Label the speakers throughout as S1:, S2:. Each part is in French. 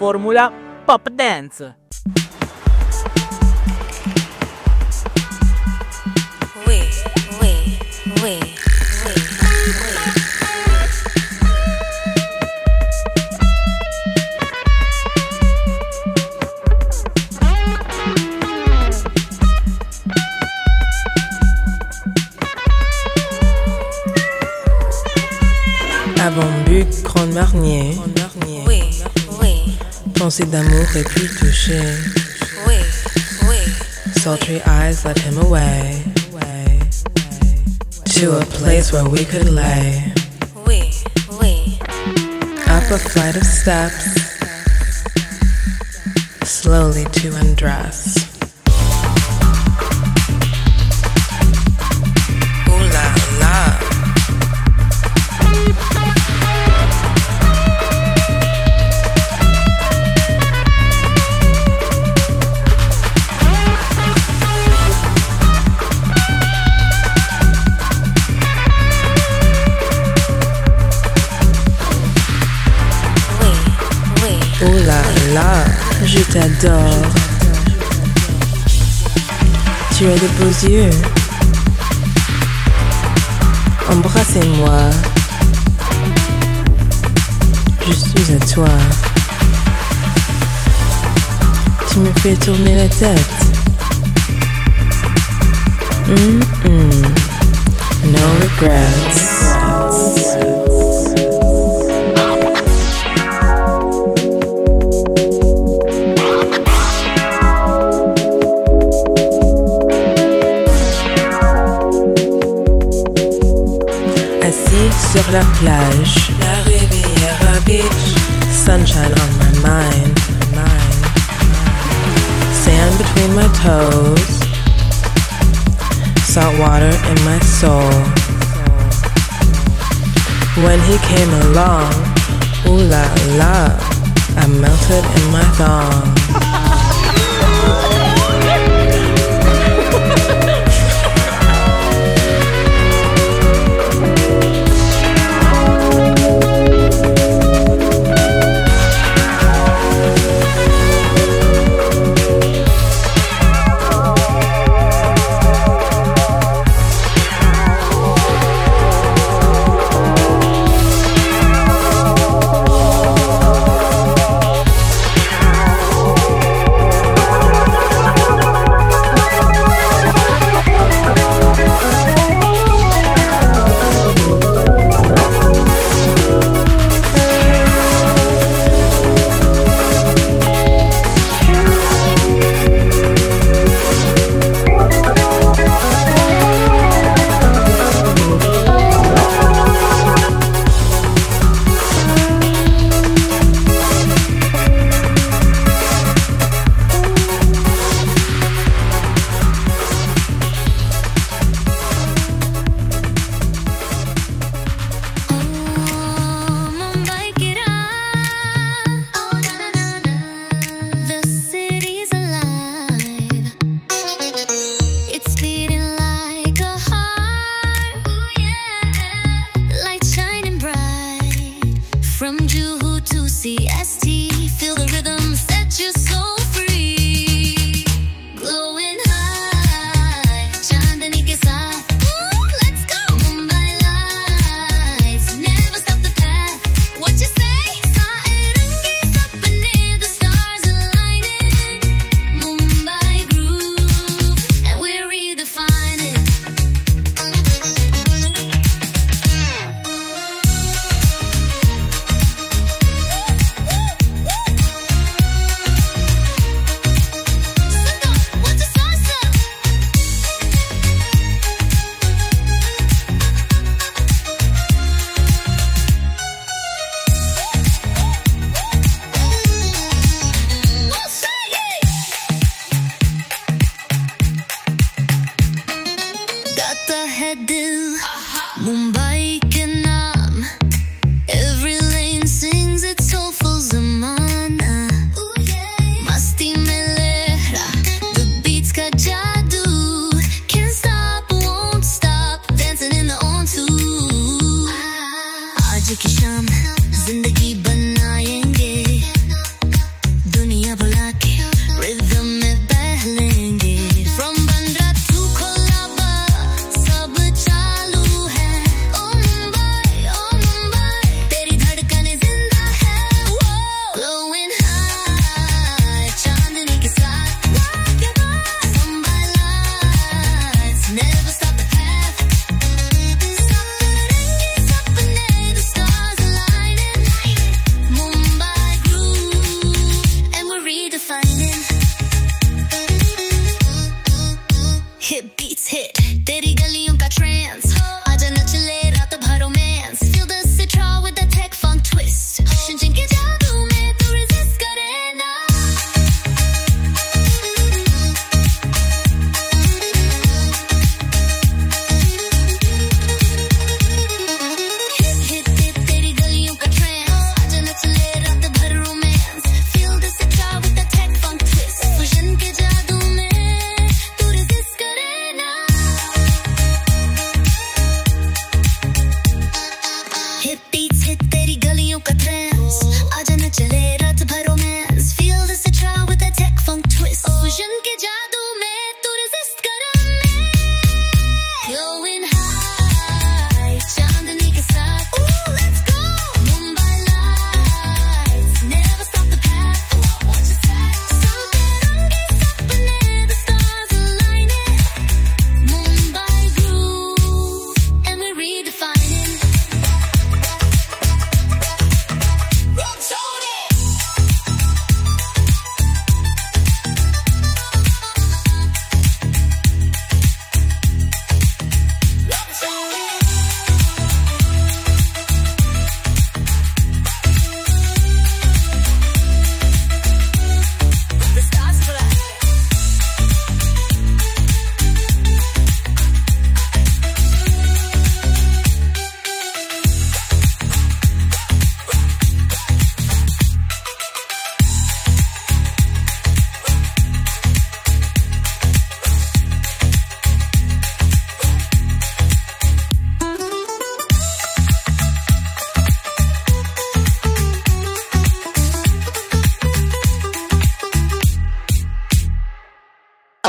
S1: formula pop dance.
S2: Avant but, Grand Marnier.
S3: Oui, oui.
S2: Pensée d'amour et puis touché.
S3: Oui, oui.
S2: Sultry eyes led him away. To a place where we could lay.
S3: Oui, oui.
S2: Up a flight of steps. Slowly to undress. Ooh la la. Oh là là, je t'adore. Tu as de beaux yeux. Embrassez-moi. Je suis à toi. Tu me fais tourner la tête. No regrets. Sur la plage, la Riviera Beach, sunshine on my mind, sand between my toes, salt water in my soul. When he came along, ooh la la, I melted in my thong.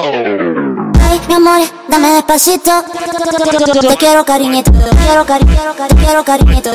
S4: Ay, mi amor, dame despacito. Te quiero cariñito, quiero cariñito, quiero cariñito.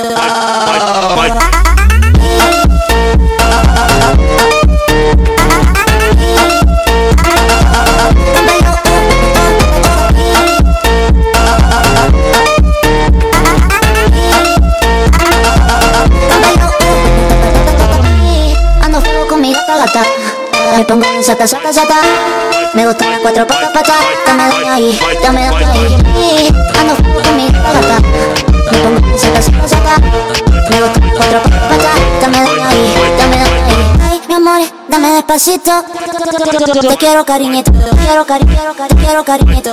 S4: Ando fuego con mi gata gata. Me pongo en sata, sata, sata. Me gustan las cuatro patas, patas. Dame, dame ahí, dame, dame ahí. Ando fuego con mi gata. Me pongo en sata, sata, sata. Me gustan las cuatro patas, patas. Dame, dame ahí, dame, dame ahí. Ay, mi amor, dame despacito. Te quiero cariñito, quiero cariñito, quiero cariñito.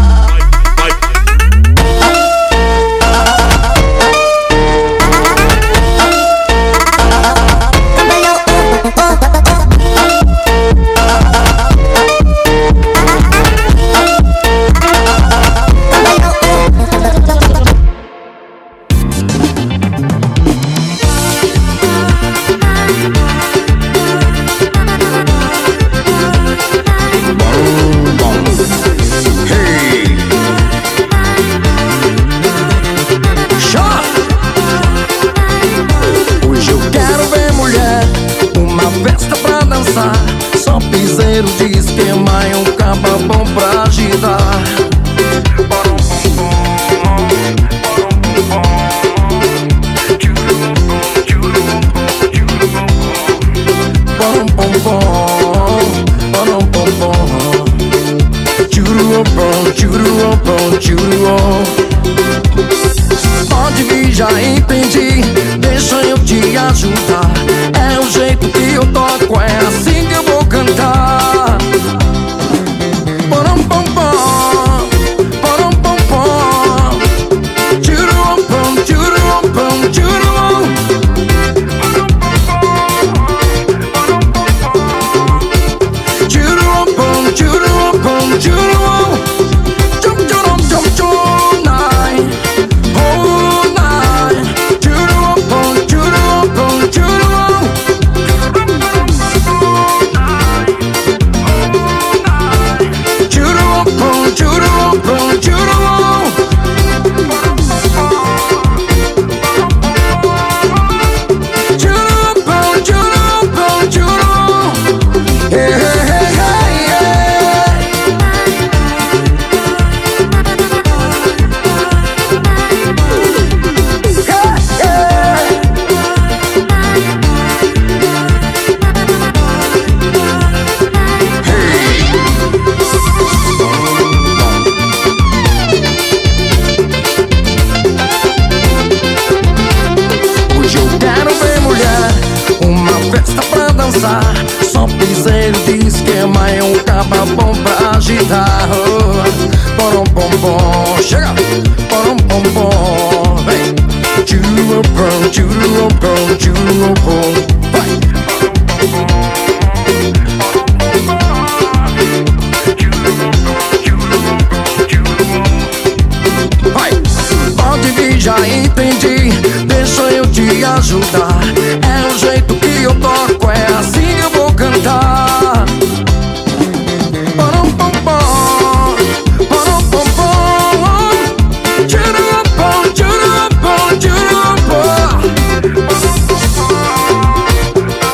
S5: Só piseiro de esquema e um caba bom pra agitar. Pode vir, já entendi, deixa eu te ajudar. É o jeito que eu toco, é assim que eu vou cantar. Porom pom pom, porom pom pom. Churum pom, churum pom, churum. Churum pom, churum pom, churum. Chum churum chum chum night, whole night. Churum pom, churum pom, churum. Só piseiro de esquema e um caba bom pra agitar. Porom pom pom, chega! Porom pom pom, vem! Churum pom, churum pom, churum pom. Vai! Pode vir, já entendi, deixa eu te ajudar. É o jeito que eu toco, é assim que eu vou cantar. Porom pom pom, porom pom pom. Churum pom, churum pom, churum pom.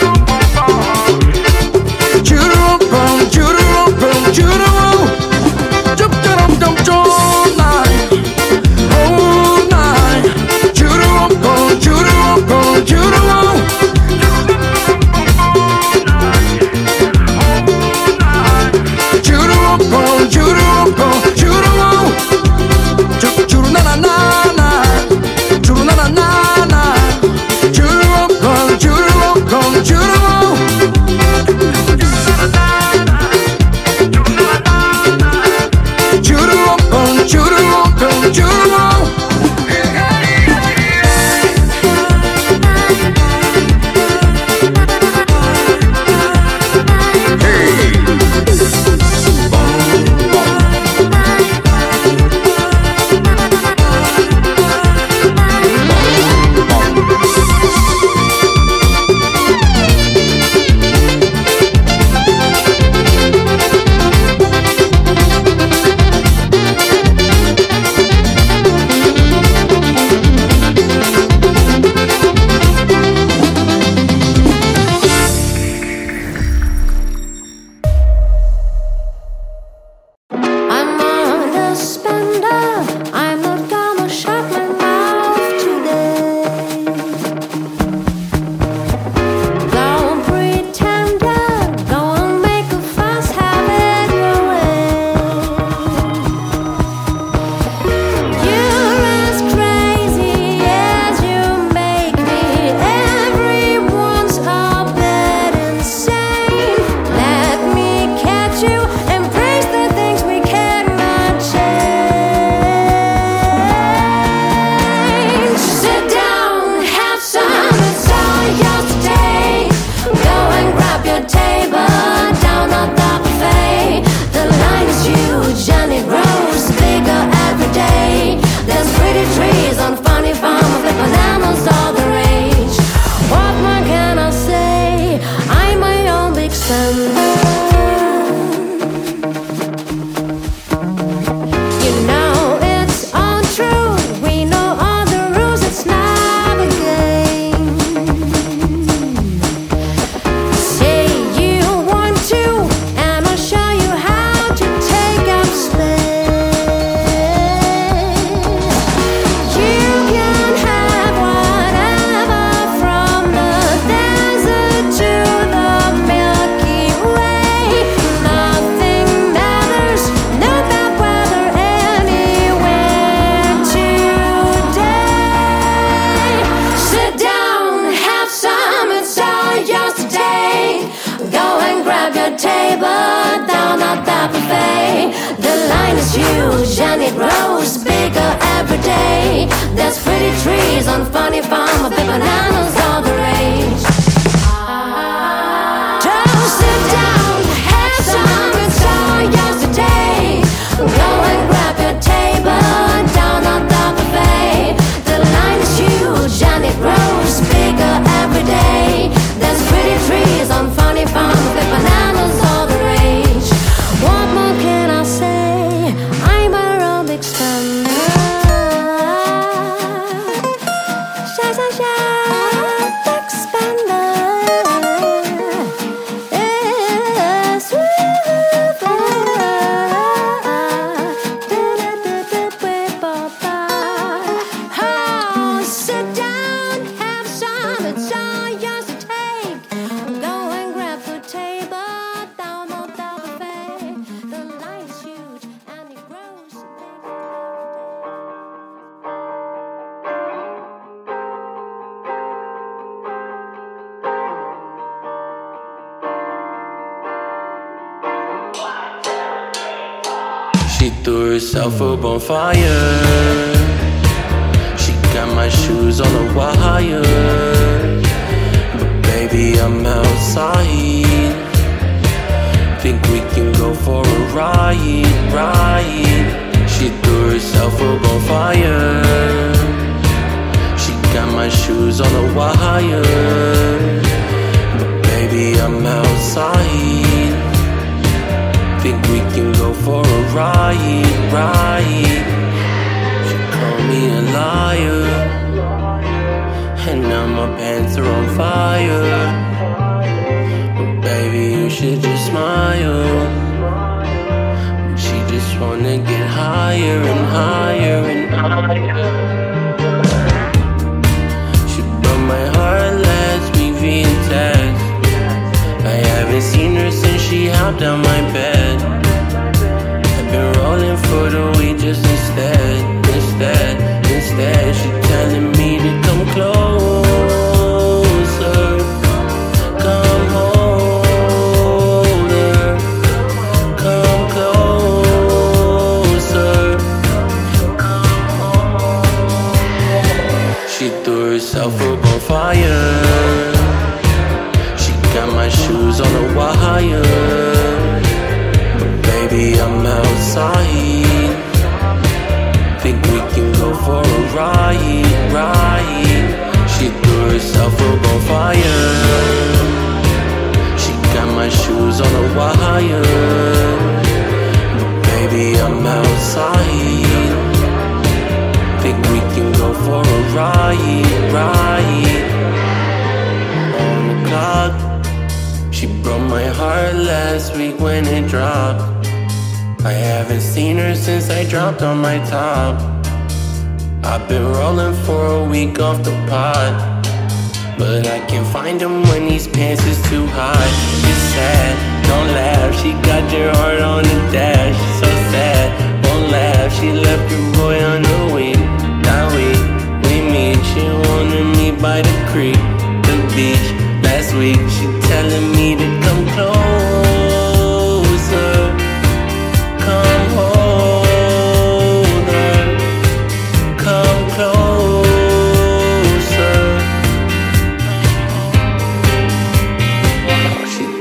S6: grab your table down on the buffet. The line is huge and it grows bigger every day. There's pretty trees on funny farms with bananas all the rage. What more can I say? I'm my own big spender. You know it's all true. We know all the rules. It's not a game. Say you want to, and I'll show you how to take up space. You can have whatever from the desert to the Milky Way. Nothing matters, no bad weather anywhere today. Sit down, have some, it's all yours today. Go and grab your table down at the buffet. The line is huge and it grows bigger every day. There's pretty trees on funny farm with bananas all the rage. Don't sit down, have some, it's all yours today. Go and grab your table down on the buffet. The line is huge and it grows bigger every day. There's pretty trees on funny farms with bananas all the rage. What more can I say? I'm a aerobic spender. Shy, shy, shy, big spender. Yes, oh, sit down, have some, it's all yours to take. Go and grab the table down on the buffet. The line is huge and it grows bigger.
S7: She threw herself up on fire. She got my shoes on the wire. But baby, I'm outside. Think we can go for a ride. She threw herself up on fire. She got my shoes on the wire. But baby, I'm outside. Think we can go for a ride. She called me a liar, and now my pants are on fire. But baby, you should just smile. But she just wanna get higher and higher and higher. She broke my heart last week via text. I haven't seen her since she hopped on my bed. I've been rolling for the weed just instead. She telling me to come closer, come hold her, come closer, come home. She threw herself up on fire. Got my shoes on the wire. But baby, I'm outside. Think we can go for a ride. She threw herself up on fire. She got my shoes on the wire. But baby, I'm outside. Think we can go for a ride. On the clock. She broke my heart last week when it dropped. I haven't seen her since I dropped on my top. I've been rolling for a week off the pot, but I can't find him when these pants is too hot. It's sad, don't laugh, she got your heart on the dash. So sad, won't laugh, she left your boy on the week. That week, we meet, she wanted me by the creek, the beach. Last week, she telling me to come closer, come hold her, come closer. She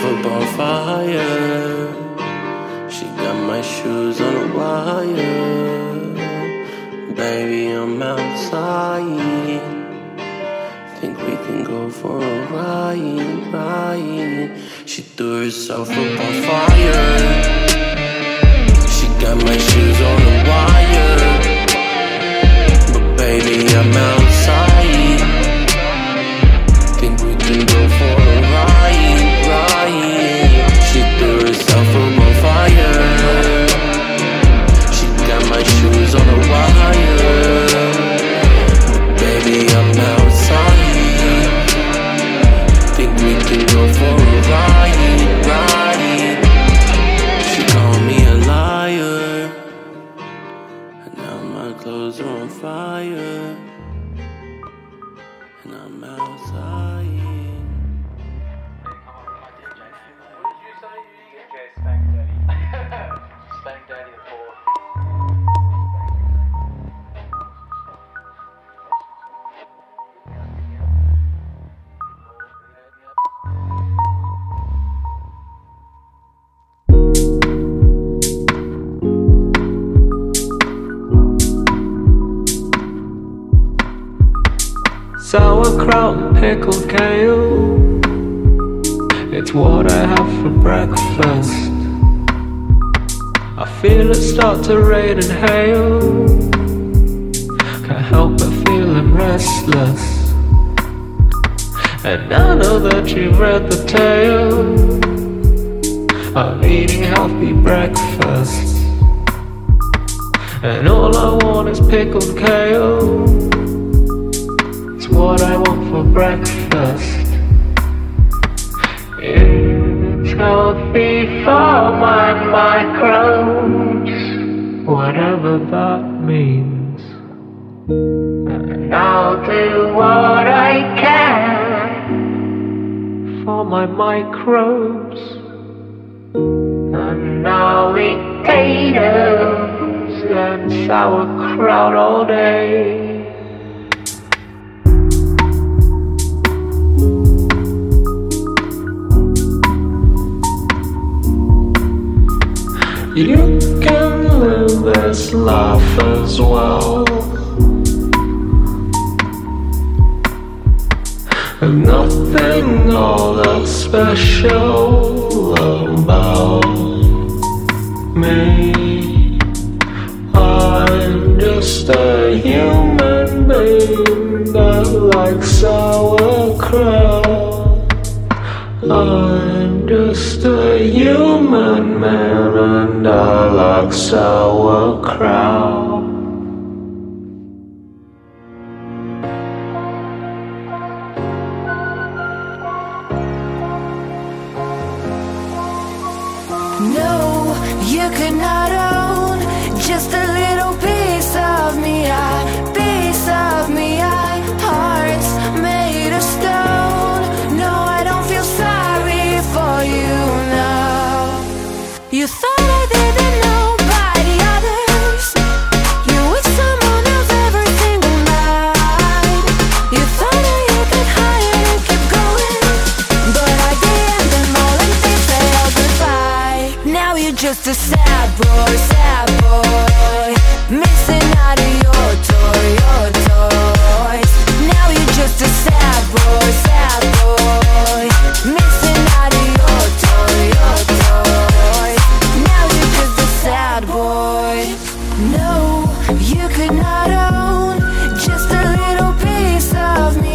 S7: a bonfire. She got my shoes on a wire. Baby, I'm outside. Think we can go for a ride. She threw herself up on fire. She got my shoes on a wire. But baby, I'm outside. Think we can go for a ride. She threw herself up on fire. She got my shoes on a wire. Baby, I'm outside. Think we can go for a ride. She called me a liar. And now my clothes are on fire. And I'm outside.
S8: Spank Daddy the Fourth.
S9: Sauerkraut and pickled kale, it's what I have for breakfast. I feel it start to rain and hail, can't help but feeling restless. And I know that you've read the tale of eating healthy breakfasts. And all I want is pickled kale, what I want for breakfast. It's healthy for my microbes, whatever that means. And I'll do what I can for my microbes. And I'll eat potatoes and sauerkraut all day. You can live this life as well. And nothing all that special about me. I'm just a human being that likes sauerkraut. I'm just a human man and I like sauerkraut.
S6: No, you could not own just a little piece of me. Hearts made of stone. No, I don't feel sorry for you now. You thought I didn't know by the others. You with someone else every single night. You thought that you could hide and keep going, but I did them all and they said all goodbye. Now you're just a sad boy, missing out of your toys. Now you're just a sad boy, missing out of your toys. Now you're just a sad boy. No, you could not own just a little piece of me.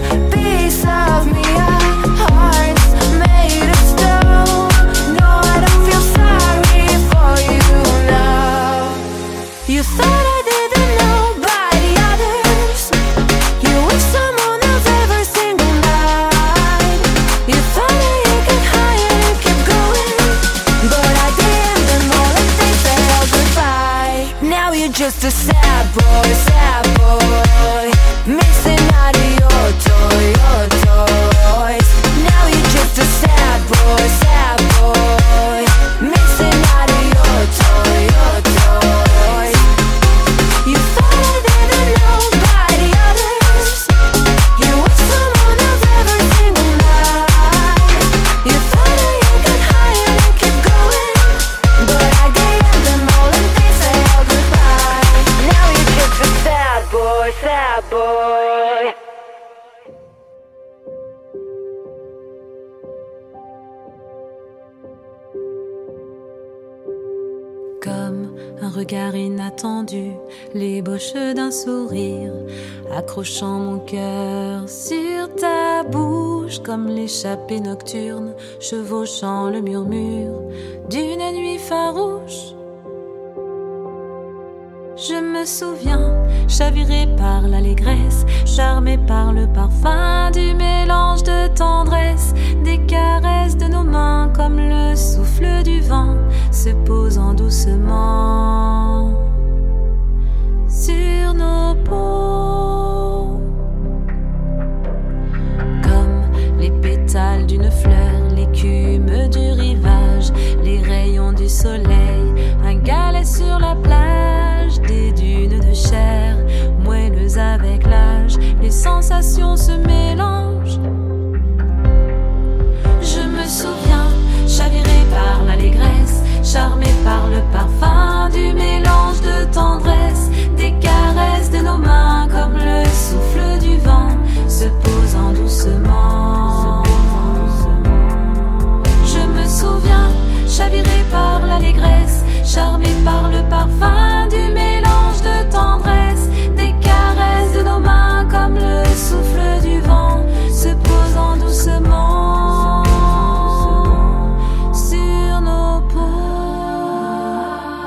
S6: Hearts made of stone. No, I don't feel sorry for you now. You thought I didn't know by the others. You with someone else every single night. You thought that you could hide and keep going, but I did them all and they said all goodbye. Now you're just a sad boy, missing out of your toys. Now you're just a sad boy, missing out of your toys. You thought I didn't know by the others. You with someone else every single night. You thought that
S10: un regard inattendu, l'ébauche d'un sourire, accrochant mon cœur sur ta bouche comme l'échappée nocturne, chevauchant le murmure d'une nuit farouche. Je me souviens, chaviré par l'allégresse, charmé par le parfum du mélange de tendresse, des caresses de nos mains comme le souffle du vent se posant doucement sur nos peaux. Comme les pétales d'une fleur, l'écume du rivage, les rayons du soleil, un galet sur la plage, des dunes de chair moelleuses avec l'âge, les sensations se mélangent. Je me souviens, chaviré par l'allégresse, charmé par le parfum du mélange de tendresse, des caresses de nos mains comme le souffle du vent se posant doucement. Je me souviens, chaviré par l'allégresse, charmé par le parfum du mélange de tendresse, des caresses de nos mains comme le souffle du vent se posant doucement sur nos peaux.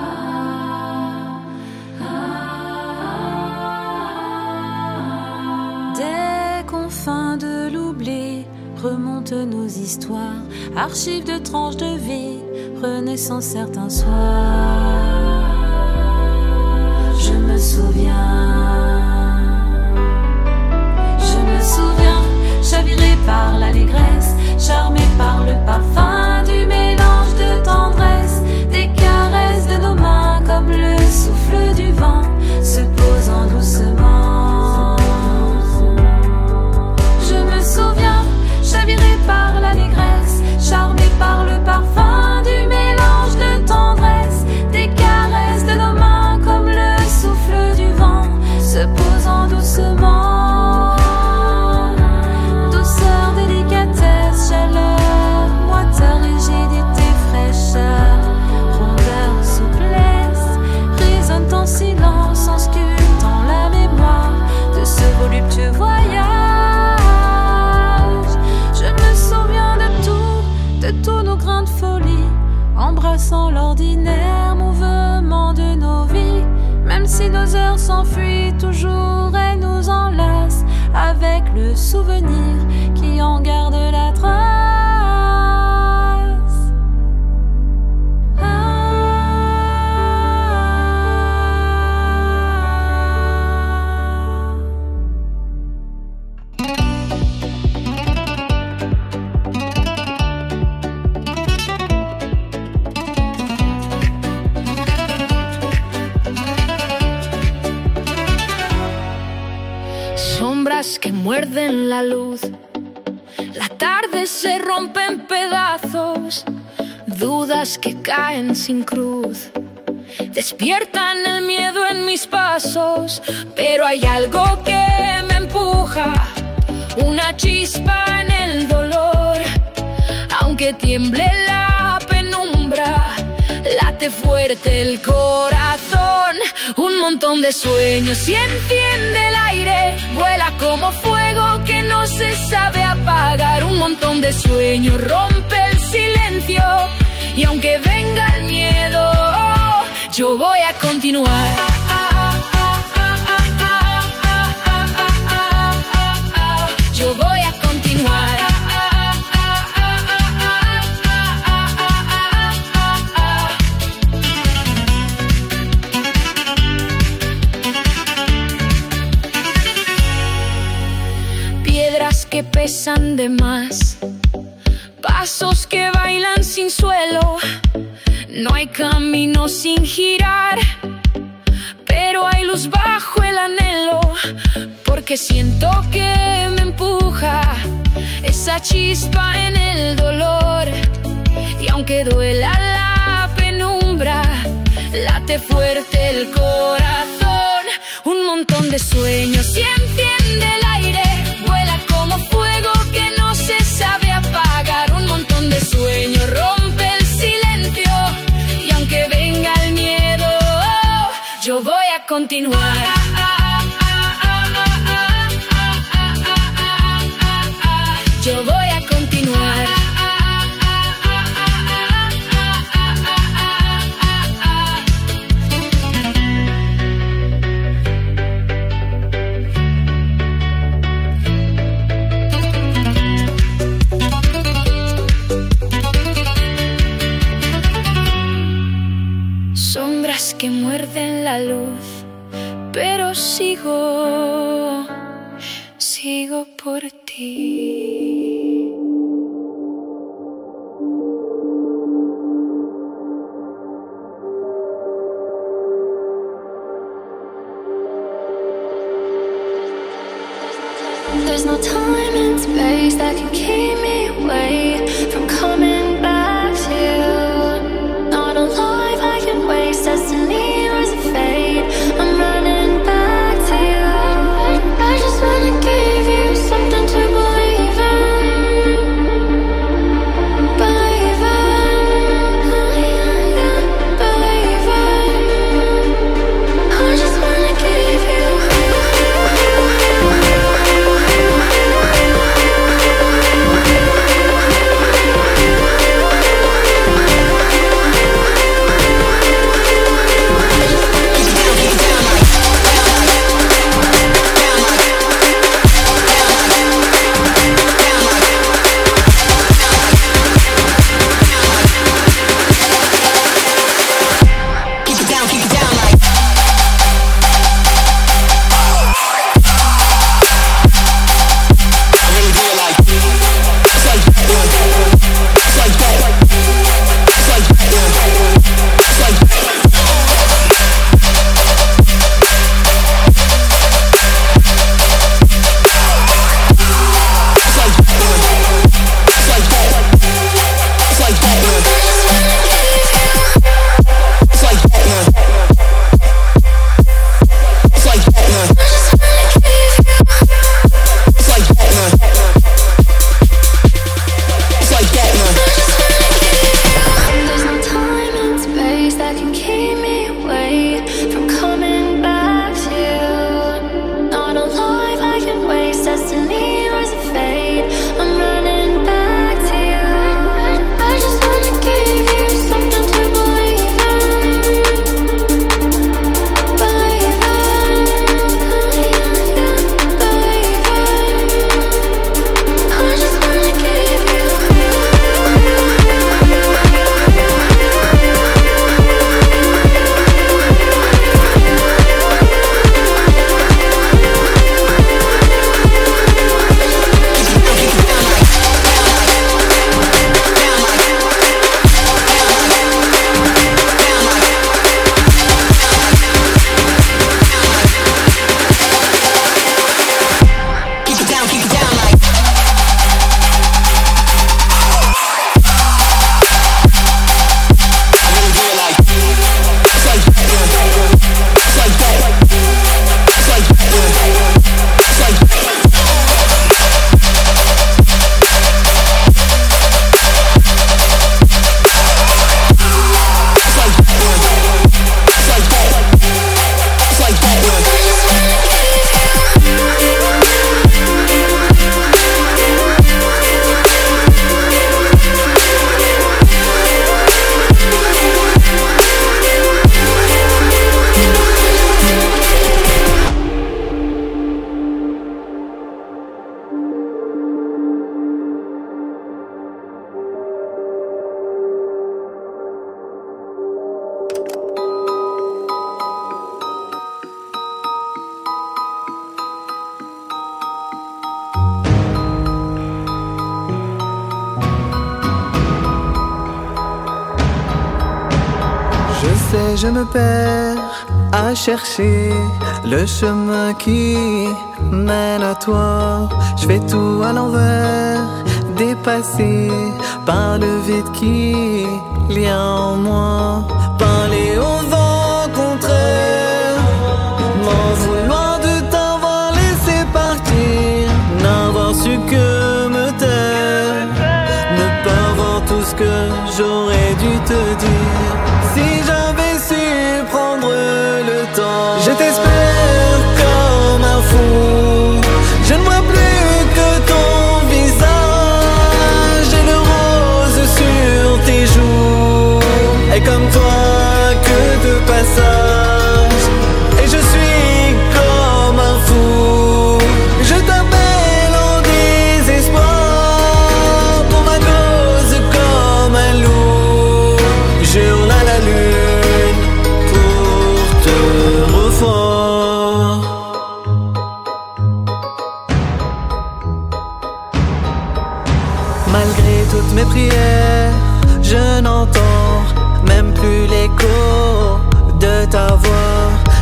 S10: Des confins de l'oubli remontent nos histoires, archives de tranches de vie, renaissant certains soirs. Je me souviens, chaviré par l'allégresse, charmé par le parfum du mélange de tendresse, des caresses de nos mains comme le souffle du vent se posant doucement. Je me souviens, chaviré par l'allégresse, charmé par le parfum du mélange de tendresse, des caresses de nos mains comme le souffle du vent se posant doucement. Douceur, délicatesse, chaleur, moiteur, rigidité, fraîcheur, rondeur, souplesse, résonne en silence en sculptant la mémoire de ce voluptueux voyage. Je me souviens de tous nos grains de folie, embrassant l'ordinaire mouvement de nos vies, même si nos heures s'enfuient toujours et nous enlacent avec le souvenir qui en garde la trace.
S6: Sombras que muerden la luz, la tarde se rompe en pedazos, dudas que caen sin cruz, despiertan el miedo en mis pasos, pero hay algo que me empuja, una chispa en el dolor, aunque tiemble la penumbra, late fuerte el corazón, un montón de sueños y enciende el aire, vuela como fuego que no se sabe apagar, un montón de sueños rompe el silencio y aunque venga el miedo, yo voy a continuar. Yo voy a continuar. Que pesan de más, pasos que bailan sin suelo, no hay camino sin girar, pero hay luz bajo el anhelo, porque siento que me empuja esa chispa en el dolor, y aunque duela la penumbra, late fuerte el corazón, un montón de sueños y enciende el aire, vuela como fuego que no se sabe apagar, un montón de sueños rompe el silencio y aunque venga el miedo, continuar. Yo voy a continuar. Sombras que muerden la luz, pero sigo por ti. There's no time and space that can keep me away from coming back to you. Not alive, I can waste destiny was a fate. I'm running back to you. I just wanna give you something to believe in. Believe in. Believe in. I just wanna give you.
S11: Je me perds à chercher le chemin qui mène à toi. Je fais tout à l'envers, dépassé par le vide qu'il y a en moi. Parler au vent contraire, m'en vouloir de t'avoir laissé partir, n'avoir su que me taire, ne pas voir tout ce que j'aurais dû te dire. Si j'avais su prendre le temps, je t'espère.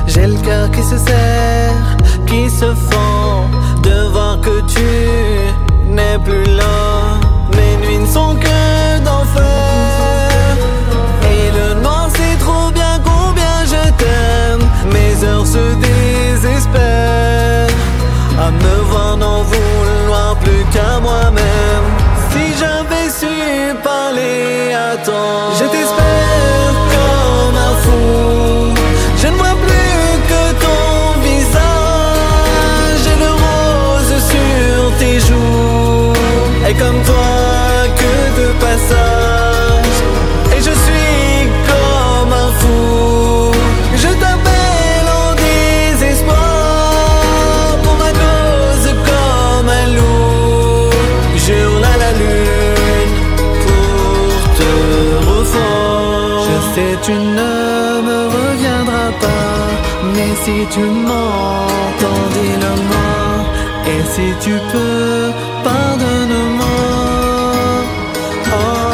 S11: J'ai le cœur qui se serre, qui se fend de voir que tu n'es plus là. Mes nuits ne sont que d'enfer, et le noir sait trop bien combien je t'aime. Mes heures se désespèrent à me voir n'en vouloir plus qu'à moi-même. Si j'avais su parler à temps, je t'espère comme un fou. Je ne vois plus que ton visage et le rose sur tes joues. Et comme toi que de passage, et je suis comme un fou. Je t'appelle en désespoir pour ma cause comme un loup. J'hurle à la lune pour te revoir. Je sais tu ne me reviendras pas, mais si tu m'entends, dis-le-moi. Et si tu peux, pardonne-moi. Oh,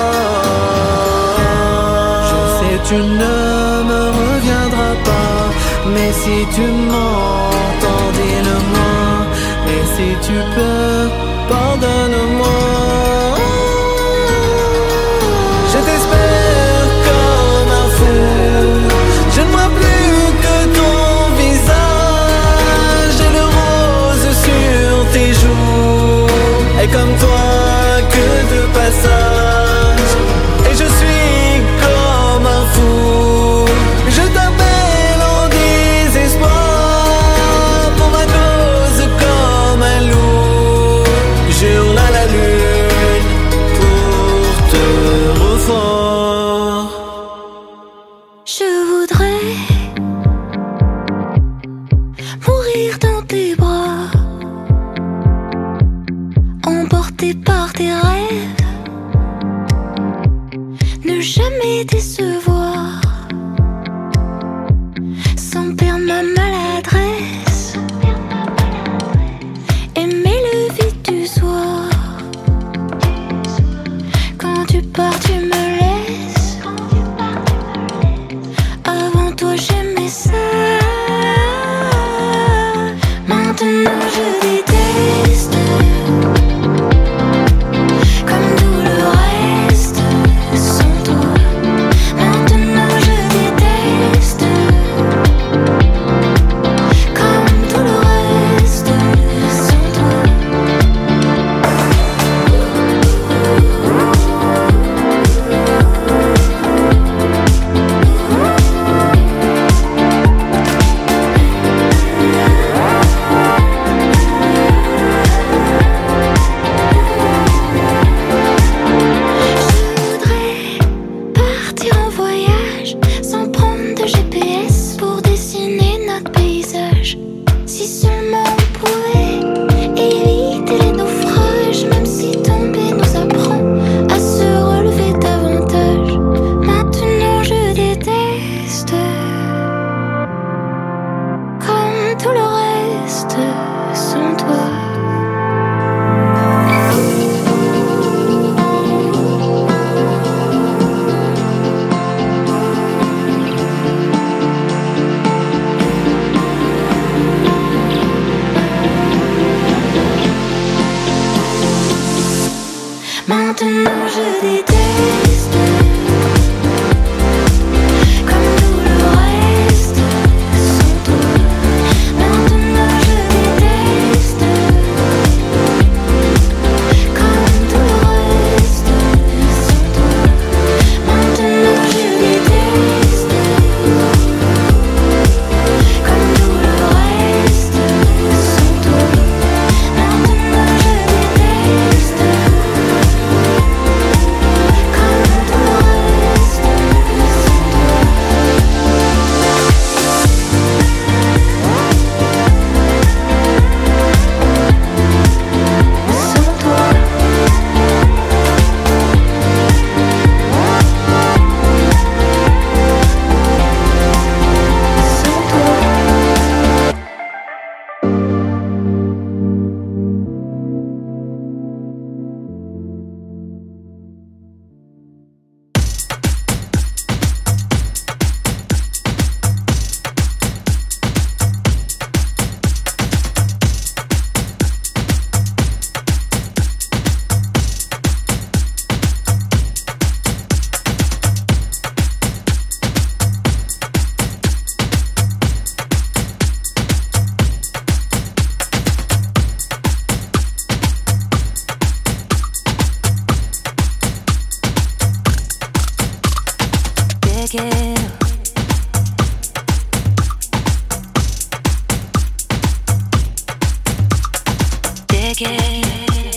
S11: je sais tu ne me reviendras pas, mais si tu m'entends, dis-le-moi. Et si tu peux, pardonne-moi. Je t'espère comme un fou. Je ne vois plus que ton visage et le rose sur tes joues. Et comme toi que de passage, et je suis comme un fou. Je t'appelle en désespoir pour ma cause comme un loup. J'hurle à la lune pour te revoir.
S6: Je voudrais mourir dans tes bras, emporté par tes rêves, ne jamais décevoir, sans perdre ma maladresse, aimer le vide du soir. Quand tu pars, tu me laisses. Avant toi, j'aimais ça. Maintenant, je déteste, comme tout le reste, sans toi. Maintenant, je déteste, comme tout le reste, sans toi. Partir en voyage sans prendre de GPS pour dessiner notre paysage. Si seulement on pouvait éviter les naufrages, même si tomber nous apprend à se relever davantage. Maintenant je déteste, comme tout le reste, sans toi. Maintenant je déteste, comme tout le reste, sans toi. Maintenant je déteste, comme tout le reste, sans toi. Maintenant je déteste, comme tout le reste, sans toi. Maintenant je déteste, comme tout te quiero. Te quiero.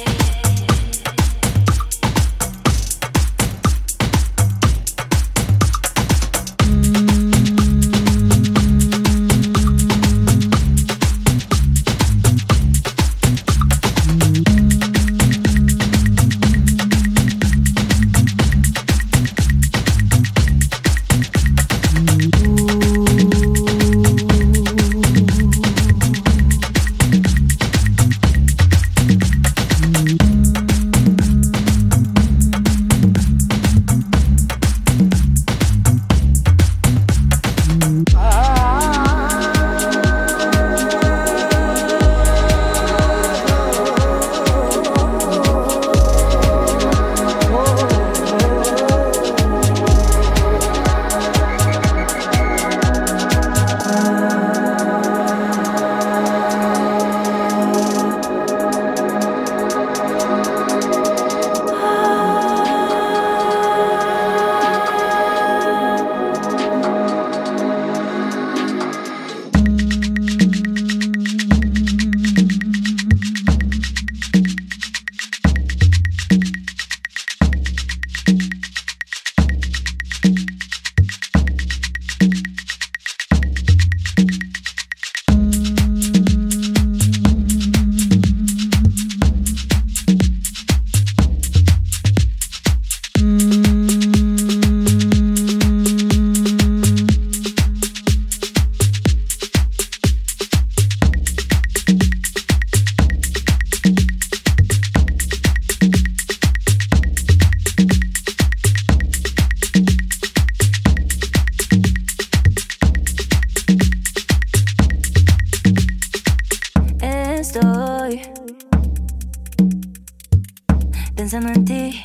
S6: Pensando en ti,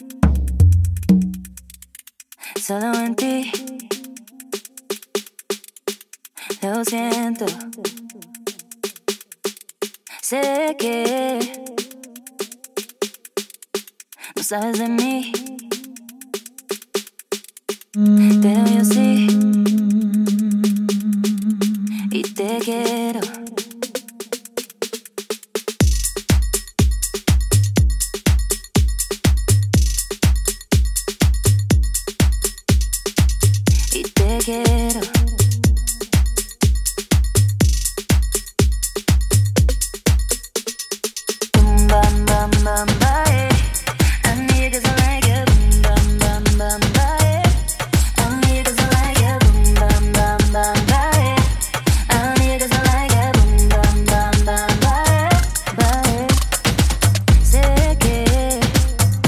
S6: solo en ti. Lo siento, sé que no sabes de mí. Te odio sí y te quiero. Quiero. Boom, bam, bam, bam, bye. I need 'cause I like it. Boom, bam, bam, bam, bye. I need 'cause I like it. Boom, bam, bam, bam, bye. I need 'cause I like it. Boom, bam, bam, bam, bye, bye. Sé que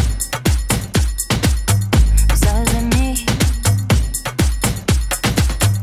S6: no sabes de mí.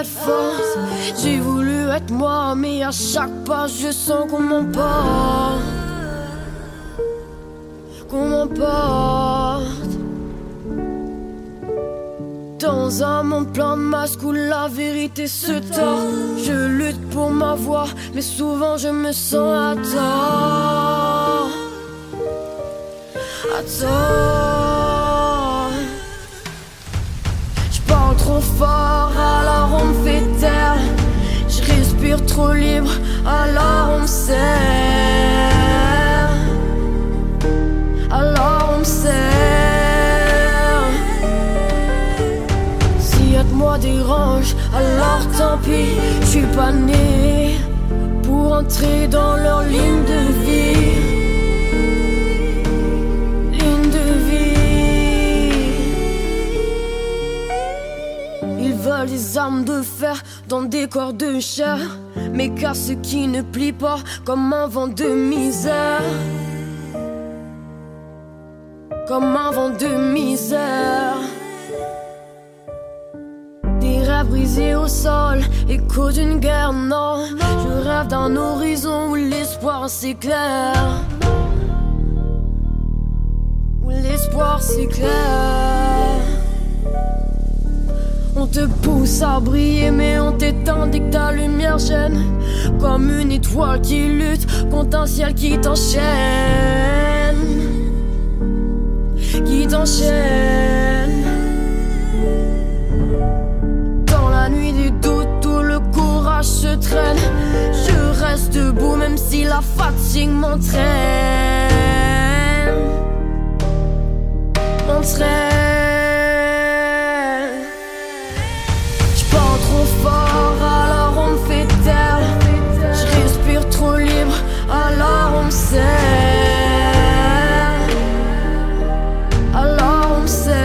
S12: être force. J'ai voulu être moi, mais à chaque pas je sens qu'on m'emporte. Qu'on m'emporte. Dans un monde plein de masques où la vérité se tord. Je lutte pour ma voix, mais souvent je me sens à tort. À tort. Je parle trop fort, alors on me fait taire. Je respire trop libre, alors on me serre. Alors on me serre. Si être moi dérange, alors tant pis. Je suis pas né pour entrer dans leur ligne de vie. Ligne de vie. Ils veulent des armes de fer dans des corps de chair, mais car ce qui ne plie pas comme un vent de misère. Comme un vent de misère. Des rêves brisés au sol, écho d'une guerre, non. Je rêve d'un horizon où l'espoir s'éclaire. Où l'espoir s'éclaire. On te pousse à briller, mais on t'éteint dès que ta lumière gêne. Comme une étoile qui lutte contre un ciel qui t'enchaîne. Qui t'enchaîne. Dans la nuit des doutes, tout le courage se traîne. Je reste debout même si la fatigue m'entraîne. M'entraîne. Je parle trop fort, alors on me fait taire. Je respire trop libre, alors on me serre. Alors on me serre.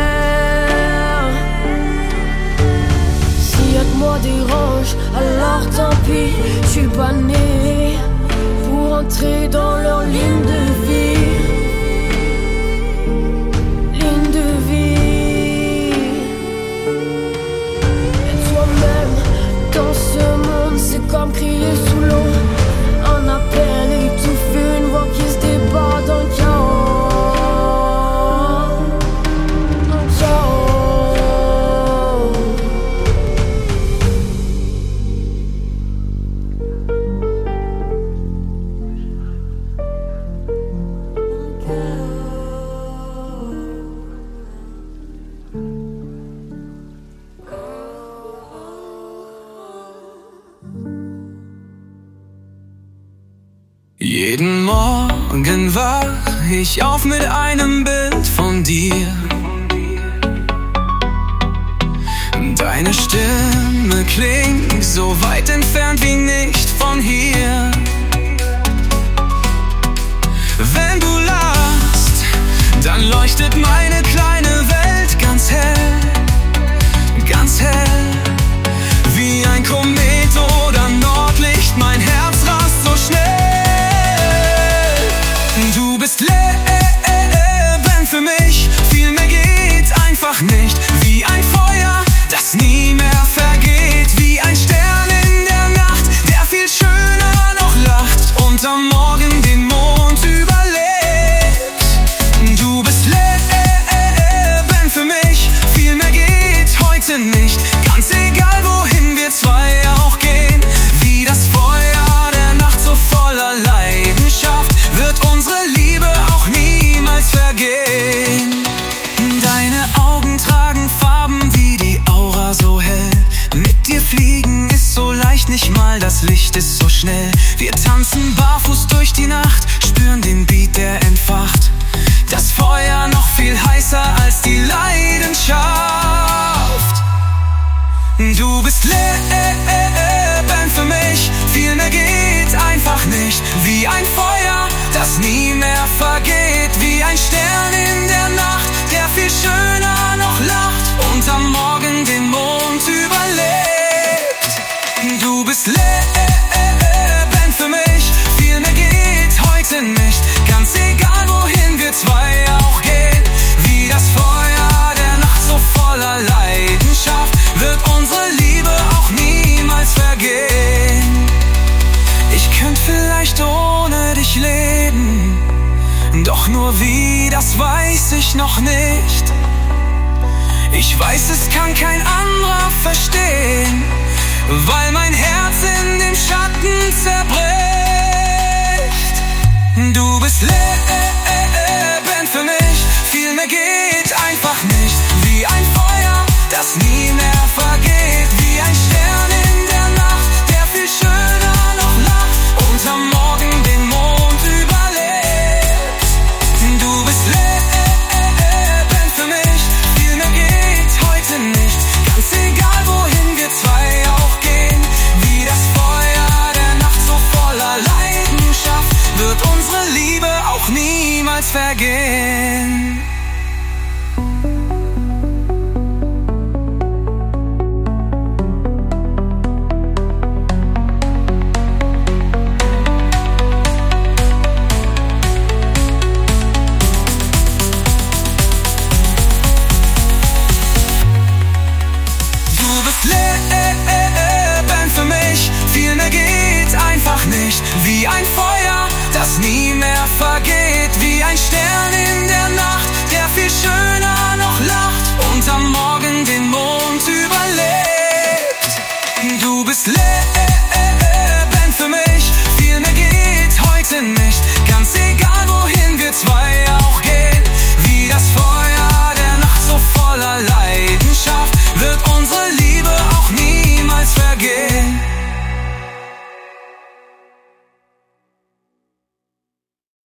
S12: Si être moi dérange, alors tant pis. Je suis pas né pour entrer dans leur ligne de vie. Ligne de vie. Et toi-même dans ce monde, c'est comme crier sous l'eau. Un appel étouffé, une voix qui se débat dans le chaos.
S13: Jeden Morgen wach ich auf mit einem Bild von dir. Deine Stimme klingt so weit entfernt wie nicht von hier. Wenn du lachst, dann leuchtet meine kleine Welt ganz hell. Ganz hell. Wie ein Komet oder Nordlicht, mein Herz rast so schnell. Du bist Leben für mich, viel mehr geht einfach nicht. Wie ein Feuer, das nie mehr vergeht. Wie ein Stern in der Nacht, der viel schöner noch lacht und am Morgen den Mond überlebt. Du bist Leben für mich, viel mehr geht heute nicht. Ganz egal wohin wir zwei auch gehen. Wie das Feuer der Nacht so voller Leidenschaft wird unsere Liebe auch niemals vergehen. Deine Augen tragen Farben wie die Aura so hell. Mit dir fliegen ist so leicht, nicht mal das Licht ist so schnell. Wir tanzen barfuß durch die Nacht, spüren den Beat, der entfacht. Das Feuer noch viel heißer als die Leidenschaft. Du bist Leben für mich, viel mehr geht einfach nicht. Wie ein Feuer, das nie mehr vergeht. Wie ein Stern in der Nacht, der viel schöner noch lacht und am Morgen den Mond überlebt. Du bist Leben für mich, viel mehr geht heute nicht. Ganz egal wohin wir zwei auch gehen. Wie das Feuer der Nacht so voller Leidenschaft wird unsere Liebe auch vielleicht ohne dich leben. Doch nur wie, das weiß ich noch nicht. Ich weiß, es kann kein anderer verstehen, weil mein Herz in dem Schatten zerbricht. Du bist Leben für mich, viel mehr geht einfach nicht. Wie ein Feuer, das nie mehr vergeht. Wie ein Stern in der Nacht, der viel schöner noch lacht und am Morgen den Mond überlebt. Du bist Leben für mich, viel mehr geht heute nicht. Ganz egal wohin wir zwei auch gehen. Wie das Feuer der Nacht so voller Leidenschaft wird unsere Liebe auch niemals vergehen. Wie ein Feuer, das nie mehr vergeht. Wie ein Stern in der Nacht, der viel schöner noch